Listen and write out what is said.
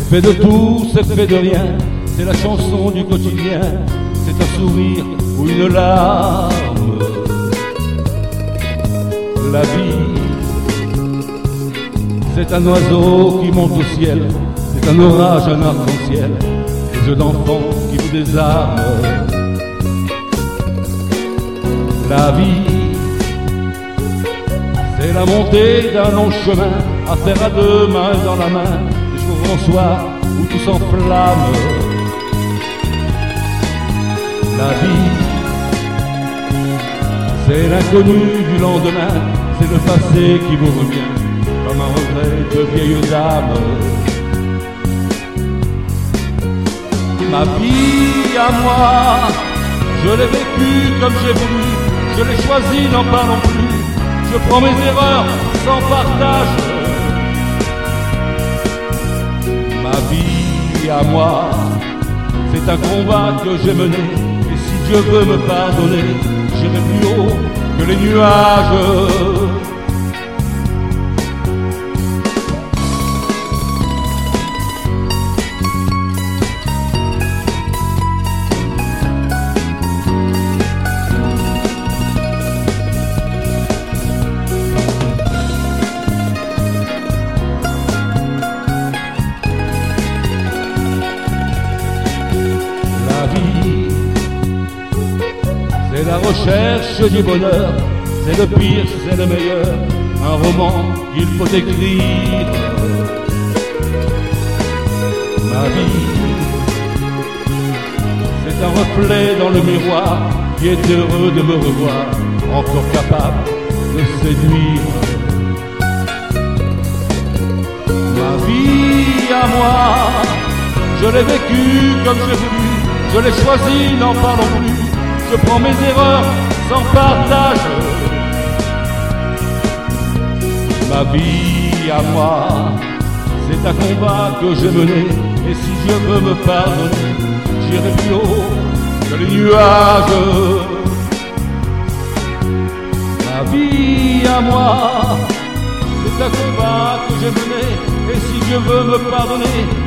fait de tout, c'est fait de rien, c'est la chanson du quotidien, c'est un sourire ou une larme. La vie, c'est un oiseau qui monte au ciel, c'est un orage, un arc-en-ciel, des jeux d'enfants qui vous désarment. La vie, c'est la montée d'un long chemin à faire à deux mains dans la main, des jours en soir où tout s'enflamme. La vie, c'est l'inconnu du lendemain, c'est le passé qui vous revient comme un regret de vieilles âmes. Ma vie à moi, je l'ai vécue comme j'ai voulu, je l'ai choisie, n'en parlons plus, je prends mes erreurs sans partage. Ma vie à moi, c'est un combat que j'ai mené, et si Dieu veut me pardonner, j'irai plus haut que les nuages. C'est la recherche du bonheur, c'est le pire, c'est le meilleur, un roman qu'il faut écrire. Ma vie, c'est un reflet dans le miroir qui est heureux de me revoir, encore capable de séduire. Ma vie à moi, je l'ai vécue comme j'ai voulu, je l'ai choisie, n'en parlons plus. Je prends mes erreurs sans partage. Ma vie à moi, c'est un combat que j'ai mené, et si Dieu veut me pardonner, j'irai plus haut que les nuages. Ma vie à moi, c'est un combat que j'ai mené, et si Dieu veut me pardonner,